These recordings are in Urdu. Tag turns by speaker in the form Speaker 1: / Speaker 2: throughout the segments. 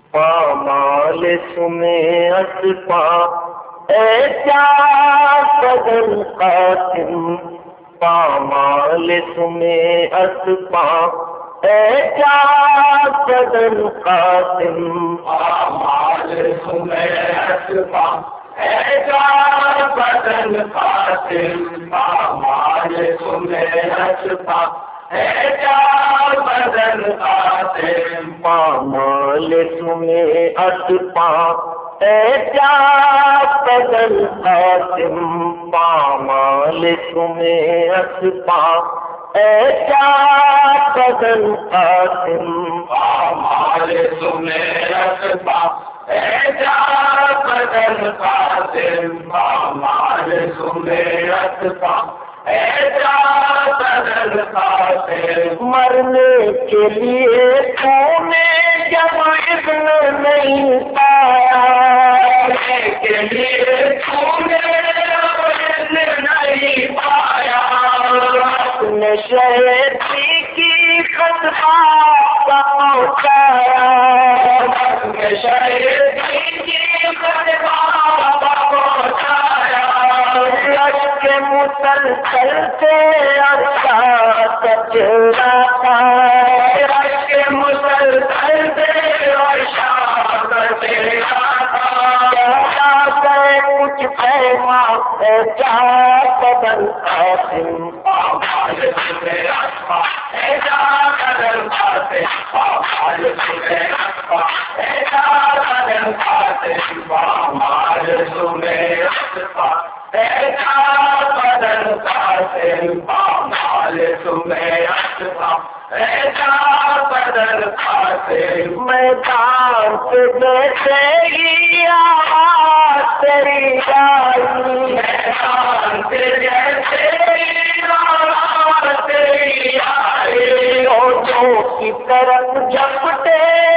Speaker 1: پامال سمے اسپا اے کیا بدل قاسم، پامال سمے اسپا اے کیا بدل قاسم،
Speaker 2: پامال سمے اسپا اے کیا بدل قاسم، پامال سمے اسپا اے کیا بدل قاسم،
Speaker 1: پامال سمے اسپا اے کیا بدل قاسم، پامال سمے اسپا اے کیا بدل قاسم،
Speaker 2: پامال سمے اسپا اے کیا بدل قاسم، پامال سمے اسپا اے کیا بدل قاسم،
Speaker 1: مرنے کے لیے تو نے جب اذن نہیں پایا،
Speaker 2: مرنے کے لیے تو نے جب اذن نہیں پایا،
Speaker 1: اپنے شہیدی کی خطبہ پہنچایا،
Speaker 2: اپنے شہیدی کی خطبہ پہنچایا،
Speaker 1: لشکر مسلسل سے عرصہ چلا تھا،
Speaker 2: لشکر مسلسل سے عرصہ چلا تھا،
Speaker 1: کچھ پیما کیا بدل قاسم،
Speaker 2: پامال سمے اسپا اے کیا بدل قاسم، پامال سمے اسپا اے کیا بدل قاسم، پامال سمے اسپا اے کیا بدل قاسم، پامال سمے اسپا اے کیا بدل قاسم،
Speaker 1: میدان سے جیسے ہی آواز تیری آئی،
Speaker 2: میدان سے جیسے ہی آواز تیری آئی،
Speaker 1: روزوں کی طرف جھپٹے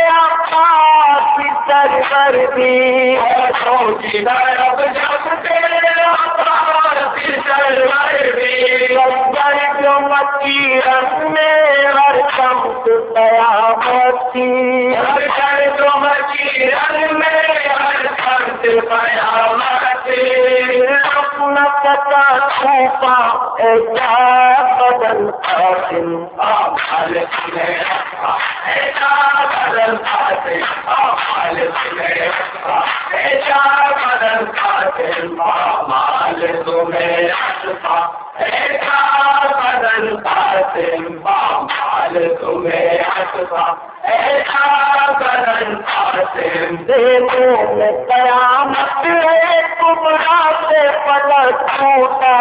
Speaker 1: آقا کی سرگردی،
Speaker 2: ہوٹوں کی طرف جھپٹے آقا کی سرگردی،
Speaker 1: لشکر جو مچی رن میں ہر سمت قیامت تھی،
Speaker 2: لشکر جو مچی رن میں ہر سمت قیامت تھی،
Speaker 1: اپنا پتا چھپا اے کیا بدل قاسم،
Speaker 2: پامال سمے اسپا اے کیا بدل قاسم، پامال سمے اسپا اے کیا بدل قاسم، پامال سمے اسپا اے کیا بدل قاسم، پامال سمے اسپا اے کیا بدل قاسم،
Speaker 1: دیکھو میں قیامت کبرا سے پلک ٹوٹا،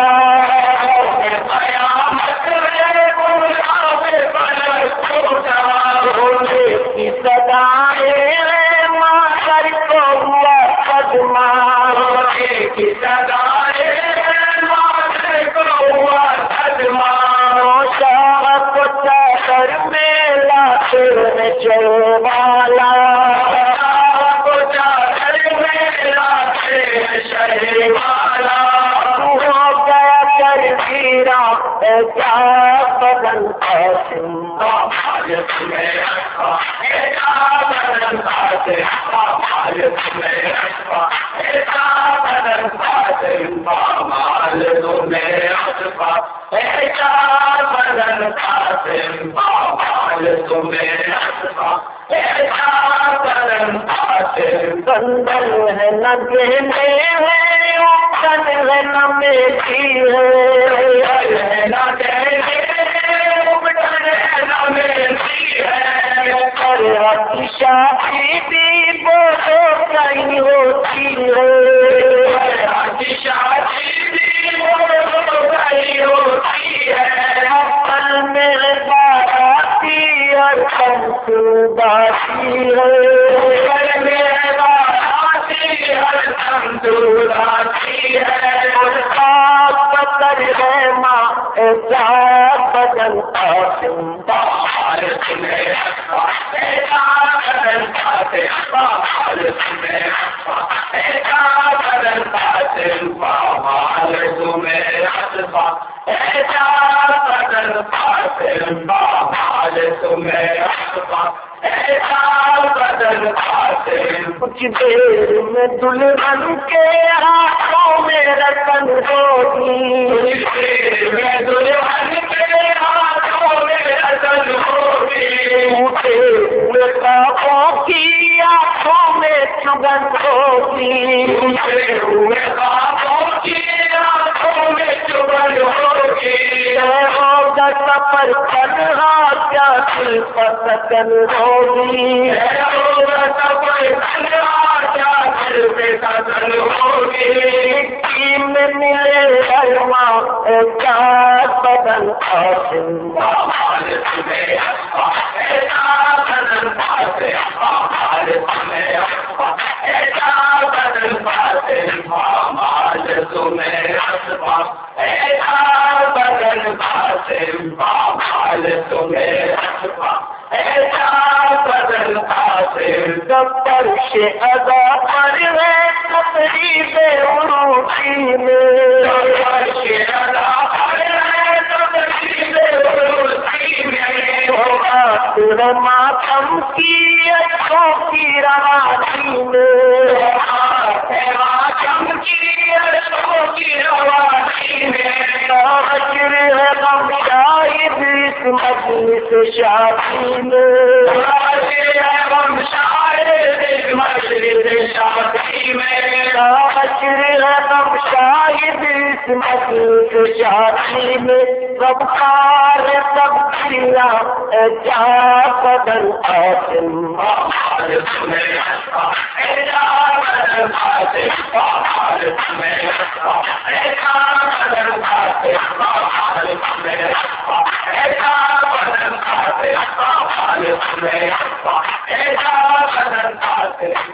Speaker 2: قیامت میں کبرا سے پلک ٹوٹا،
Speaker 1: روزے کی صدائیں مادر کو ہوا صدمہ،
Speaker 2: روزے کی صدائیں مادر کو ہوا صدمہ،
Speaker 1: شاہ کو چادر میں لاتے چل والا،
Speaker 2: کو چادر میں لاتے شہر والا،
Speaker 1: ہو گیا کر گیرا اے کیا بدل قاسم،
Speaker 2: پامال سمے اسپا اے کیا بدل قاسم، پامال سمے اسپا اے کیا بدل قاسم، پامال سمے اسپا اے کیا بدل قاسم، پامال سمے اسپا اے کیا بدل قاسم،
Speaker 1: بندل ہے نہ گہنے ہے اٹھن ہے نہ میٹھی ہے،
Speaker 2: نہ کہنے اپٹن نہ ملتی ہے،
Speaker 1: اور شادی بھی بولو کہیں ہوتی ہے،
Speaker 2: کی شادی بھی ہو گئی ہوتی ہے،
Speaker 1: اصل میں باراتی اور کم باسی ہے،
Speaker 2: میں باراتی ہر دم دور آتی ہے،
Speaker 1: پتر ہے ماں اے کیا بدل قاسم،
Speaker 2: پامال سمے اسپا اے کیا بدل قاسم، پامال سمے اسپا اے کیا بدن قاسم بامال تمہیں اصفا ایسا بدن قاسم بامال تمہیں اصفا ایسا بدن قاسم
Speaker 1: کچھ دیر میں دلہن کے ہاتھوں میں رتن ہوگی
Speaker 2: کچھ دیر میں دلہن کے ہاتھوں میں رتن ہوگی
Speaker 1: ٹوٹے ہوئے خوابوں کی آنکھوں میں چگن ہوگی
Speaker 2: ٹوٹے ہوئے خوابوں کی آنکھوں میں چگن ہوگی
Speaker 1: ہوگا سفر تنہا کیا دل پر سکن ہوگی
Speaker 2: ہوگا سفر تنہا کیا دل پہ سکن ہوگی
Speaker 1: میں ملے ارماں کیا بدن قاسم
Speaker 2: بامال تمہیں اصفا ایسا بدن قاسم بامال تمہیں اصفا ایسا بدن قاسم بامال تمہیں اصفا ایسا بدن قاسم بامال تمہیں اصفا ایسا بدن قاسم
Speaker 1: دفتر سے ادا پر ہے تقریب عروسی میں ماتم کی اچھوں کی روانی میں
Speaker 2: ماتم کی اچھوں کی روانی میں
Speaker 1: حشر ہے غم شاہد اس مجلس شادی میں
Speaker 2: حشر ہے غم شاہد اس مجلس شادی میں
Speaker 1: حشر ہے غم شاہد اس مجلس شادی میں سب کار سب کیا جا بدن قاسم
Speaker 2: بامال تمہیں اصفا ایسا بدن قاسم بامال تمہیں اصفا ایسا بدن قاسم بامال تمہیں اصفا ایسا بدن قاسم بامال تمہیں اصفا ایسا بدن قاسم